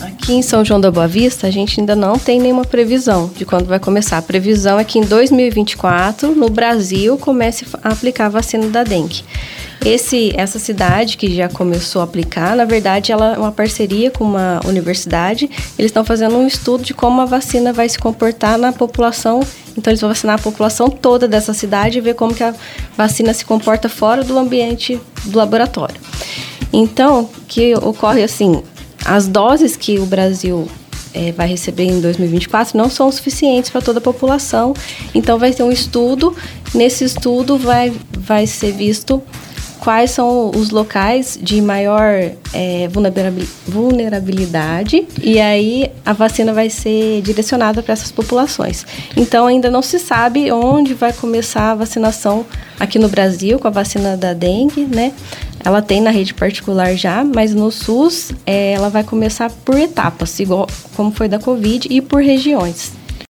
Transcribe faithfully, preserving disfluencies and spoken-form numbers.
Aqui em São João da Boa Vista, a gente ainda não tem nenhuma previsão de quando vai começar. A previsão é que em dois mil e vinte e quatro, no Brasil, comece a aplicar a vacina da dengue. Esse, essa cidade que já começou a aplicar, na verdade, ela é uma parceria com uma universidade. Eles estão fazendo um estudo de como a vacina vai se comportar na população. Então, eles vão vacinar a população toda dessa cidade e ver como que a vacina se comporta fora do ambiente do laboratório. Então, o que ocorre assim, as doses que o Brasil é, vai receber em dois mil e vinte e quatro não são suficientes para toda a população. Então, vai ter um estudo. Nesse estudo, vai, vai ser visto quais são os locais de maior é, vulnerabilidade, e aí a vacina vai ser direcionada para essas populações. Então, ainda não se sabe onde vai começar a vacinação aqui no Brasil com a vacina da dengue, né? Ela tem na rede particular já, mas no SUS é, ela vai começar por etapas, igual como foi da Covid, e por regiões.